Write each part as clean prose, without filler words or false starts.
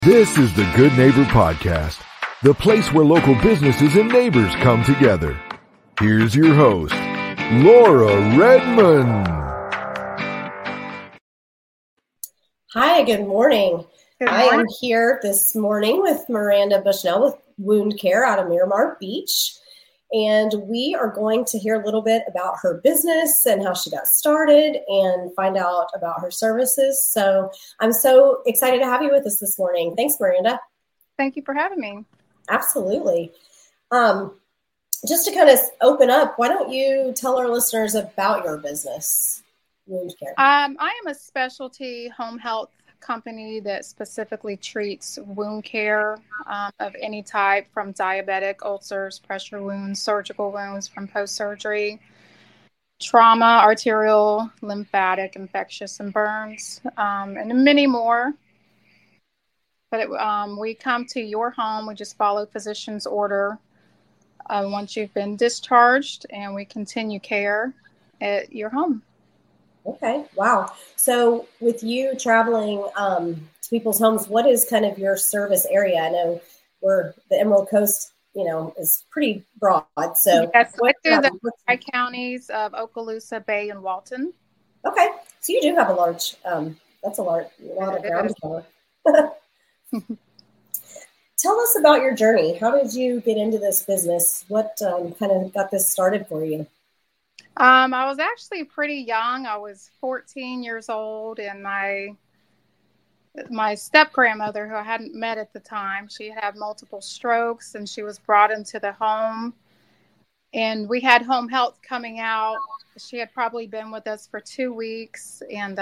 This is the Good Neighbor Podcast, the place where local businesses and neighbors come together. Here's your host, Laura Redmond. Hi, good morning. Good morning. I am here this morning with Miranda Bushnell with Wound Care out of Miramar Beach. And we are going to hear a little bit about her business and how she got started and find out about her services. So I'm so excited to have you with us this morning. Thanks, Miranda. Thank you for having me. Absolutely. Just to kind of open up, why don't you tell our listeners about your business, Wound Care? I am a specialty home health company that specifically treats wound care of any type, from diabetic, ulcers, pressure wounds, surgical wounds from post-surgery, trauma, arterial, lymphatic, infectious, and burns, and many more. But we come to your home. We just follow physician's order once you've been discharged, and we continue care at your home. Okay. Wow. So with you traveling to people's homes, what is kind of your service area? I know the Emerald Coast, is pretty broad. So yes, I do the tri-counties of Okaloosa, Bay, and Walton. Okay. So you do have a large, that's a lot of ground to cover. Tell us about your journey. How did you get into this business? What kind of got this started for you? I was actually pretty young. I was 14 years old, and my step-grandmother, who I hadn't met at the time, she had multiple strokes, and she was brought into the home. And we had home health coming out. She had probably been with us for 2 weeks, and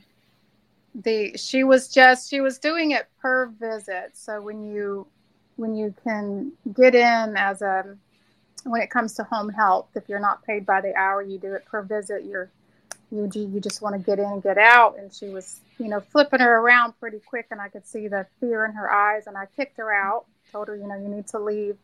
she was doing it per visit. So when you can get in when it comes to home health, if you're not paid by the hour, you do it per visit. You just want to get in and get out. And she was, flipping her around pretty quick, and I could see the fear in her eyes. And I kicked her out, told her, you need to leave.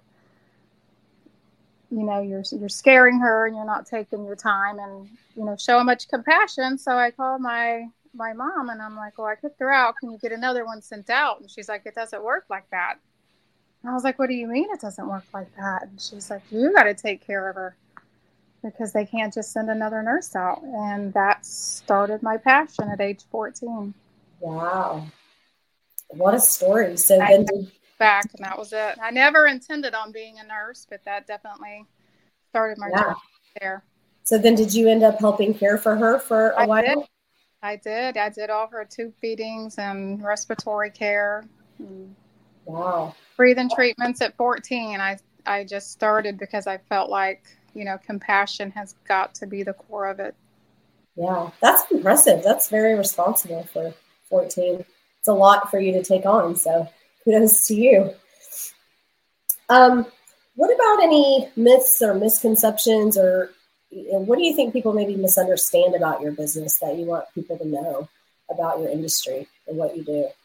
You're scaring her, and you're not taking your time and showing much compassion. So I called my mom, and I'm like, well, I kicked her out. Can you get another one sent out? And she's like, it doesn't work like that. I was like, what do you mean it doesn't work like that? And she's like, you got to take care of her, because they can't just send another nurse out. And that started my passion at age 14. Wow. What a story. So I then back, and that was it. I never intended on being a nurse, but that definitely started my journey there. So then did you end up helping care for her for a while? I did all her tube feedings and respiratory care. Wow. Breathing treatments at 14. I just started because I felt like, compassion has got to be the core of it. Yeah, that's impressive. That's very responsible for 14. It's a lot for you to take on, so kudos to you. What about any myths or misconceptions, or what do you think people maybe misunderstand about your business that you want people to know about your industry and what you do?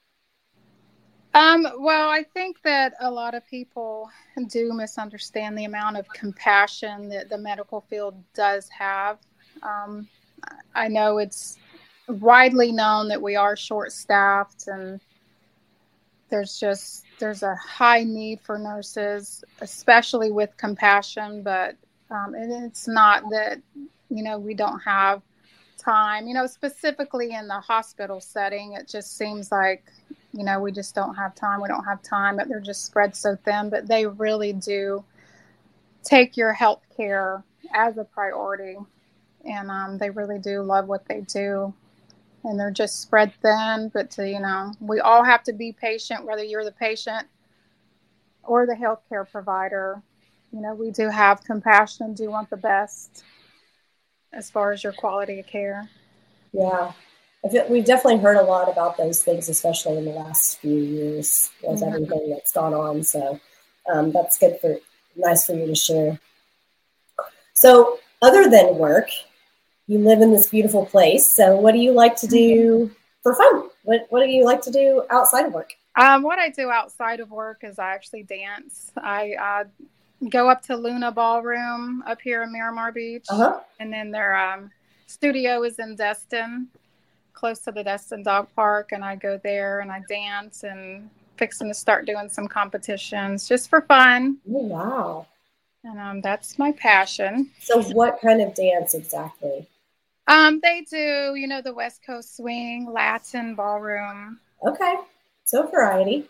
Well, I think that a lot of people do misunderstand the amount of compassion that the medical field does have. I know it's widely known that we are short-staffed, and there's a high need for nurses, especially with compassion, but it's not that, we don't have time, specifically in the hospital setting. It just seems like, we just don't have time. We don't have time, but they're just spread so thin. But they really do take your health care as a priority. And they really do love what they do. And they're just spread thin. But, we all have to be patient, whether you're the patient or the healthcare provider. We do have compassion and do want the best as far as your quality of care. Yeah. We've definitely heard a lot about those things, especially in the last few years with everything that's gone on. So that's nice for you to share. So other than work, you live in this beautiful place. So what do you like to do for fun? What do you like to do outside of work? What I do outside of work is I actually dance. I go up to Luna Ballroom up here in Miramar Beach. And then their studio is in Destin. close to the Destin Dog Park, and I go there and I dance and fixing to start doing some competitions just for fun. Oh, wow. And that's my passion. So what kind of dance exactly? They do, the West Coast swing, Latin, ballroom. Okay. So variety.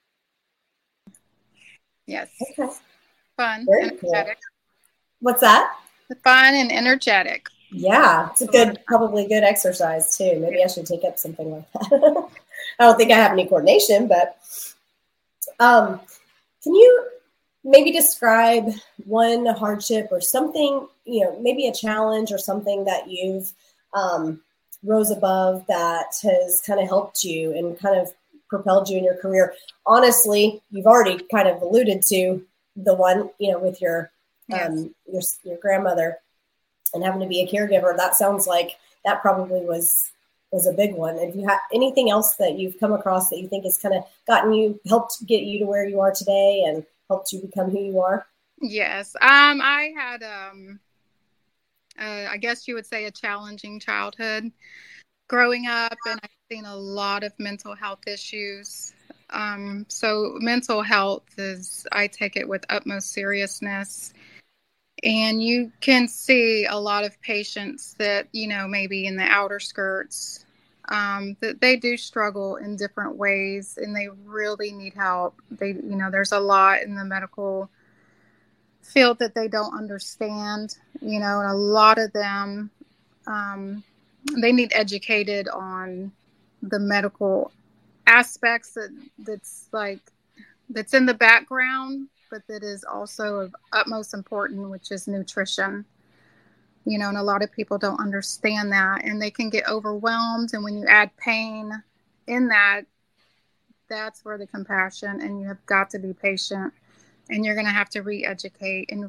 Yes. Okay. Fun. Very energetic. Cool. What's that? Fun and energetic. Yeah. It's probably good exercise too. Maybe I should take up something like that. I don't think I have any coordination, but can you maybe describe one hardship or something, maybe a challenge or something that you've rose above that has kind of helped you and kind of propelled you in your career? Honestly, you've already kind of alluded to the one, with your grandmother and having to be a caregiver. That sounds like that probably was a big one. If you have anything else that you've come across that you think has kind of helped get you to where you are today and helped you become who you are? Yes. I had, I guess you would say, a challenging childhood growing up, and I've seen a lot of mental health issues. So mental health I take it with utmost seriousness. And you can see a lot of patients that, maybe in the outer skirts, that they do struggle in different ways and they really need help. There's a lot in the medical field that they don't understand, and a lot of them, they need educated on the medical aspects that's in the background, but that is also of utmost importance, which is nutrition. And a lot of people don't understand that, and they can get overwhelmed. And when you add pain in that, that's where the compassion, and you have got to be patient, and you're going to have to re-educate. And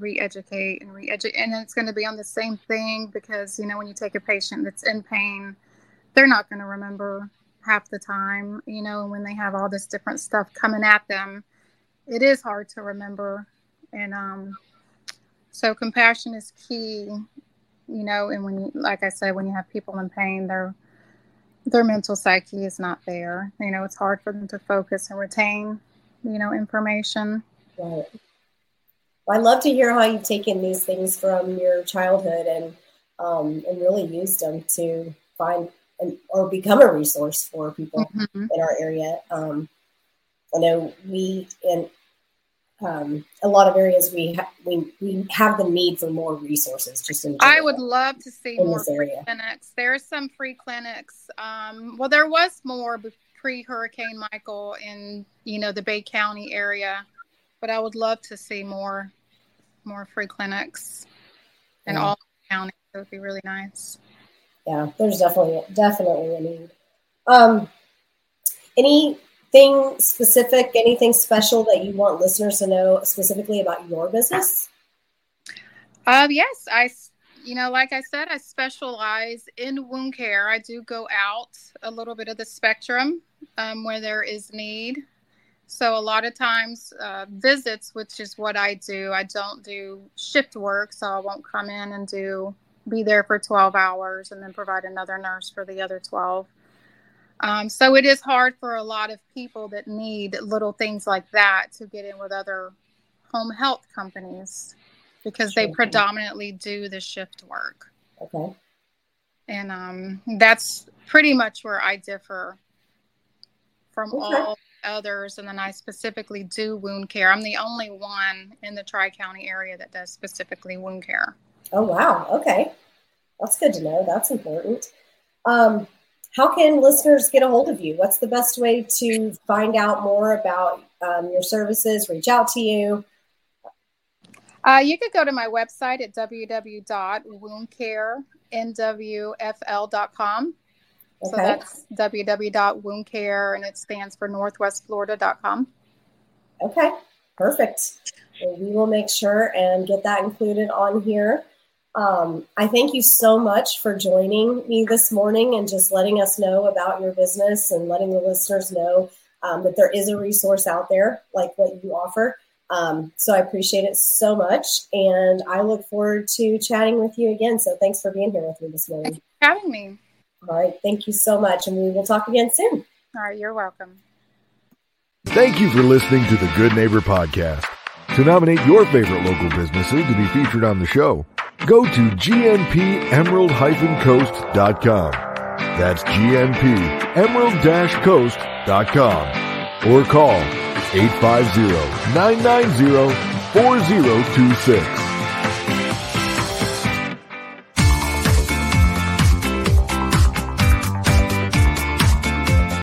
it's going to be on the same thing because, when you take a patient that's in pain, they're not going to remember half the time, and when they have all this different stuff coming at them, it is hard to remember. And so compassion is key, and when like I said, when you have people in pain, their mental psyche is not there. It's hard for them to focus and retain, information. Right. Well, I love to hear how you've taken these things from your childhood and really used them to find or become a resource for people in our area. I know we in a lot of areas we have the need for more resources. Just in general, I would love to see more free clinics. There are some free clinics. Well, there was more pre-Hurricane Michael in the Bay County area, but I would love to see more free clinics in all counties. It would be really nice. Yeah, there's definitely a need. Anything specific, anything special that you want listeners to know specifically about your business? Yes, like I said, I specialize in wound care. I do go out a little bit of the spectrum where there is need. So a lot of times visits, which is what I do. I don't do shift work, so I won't come in and be there for 12 hours and then provide another nurse for the other 12. So it is hard for a lot of people that need little things like that to get in with other home health companies because they predominantly do the shift work. Okay. And that's pretty much where I differ from all others. And then I specifically do wound care. I'm the only one in the Tri-County area that does specifically wound care. Oh, wow. Okay. That's good to know. That's important. How can listeners get a hold of you? What's the best way to find out more about your services, reach out to you? You could go to my website at www.woundcarenwfl.com. Okay. So that's www.woundcare, and it stands for northwestflorida.com. Okay, perfect. Well, we will make sure and get that included on here. I thank you so much for joining me this morning and just letting us know about your business and letting the listeners know that there is a resource out there like what you offer. So I appreciate it so much, and I look forward to chatting with you again. So thanks for being here with me this morning. Thanks for having me. All right. Thank you so much. And we will talk again soon. All right. You're welcome. Thank you for listening to the Good Neighbor Podcast. To nominate your favorite local businesses to be featured on the show, go to gnpemerald-coast.com. That's gnpemerald-coast.com. Or call 850-990-4026.